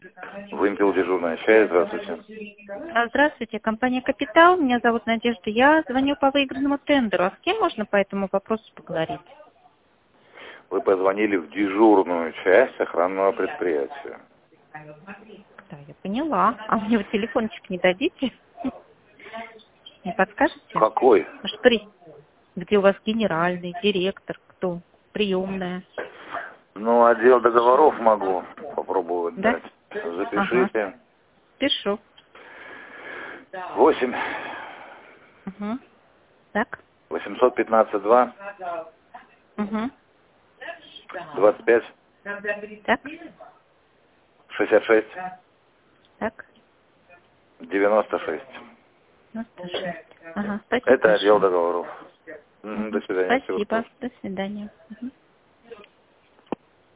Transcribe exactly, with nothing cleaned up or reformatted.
Вымпел, дежурная часть, здравствуйте. А, Здравствуйте, компания «Капитал». Меня зовут Надежда. Я звоню по выигранному тендеру. А с кем можно по этому вопросу поговорить? Вы позвонили в дежурную часть охранного предприятия. Да, я поняла. А мне вы телефончик не дадите? Не подскажете? Какой? Может, при... Где у вас генеральный, директор, кто? Приемная. Ну, отдел договоров могу попробовать Да? дать. Ага. Запишите. Пишу. восемь Угу. Так. восемьсот пятнадцать два Угу. двадцать пять Так. шестьдесят шесть Так. девяносто шесть. Ну, слушай. Ага, спасибо Это отдел большое. договоров. Мгм, Мгм. До свидания. Всего Спасибо. хорошего. До свидания. Мгм.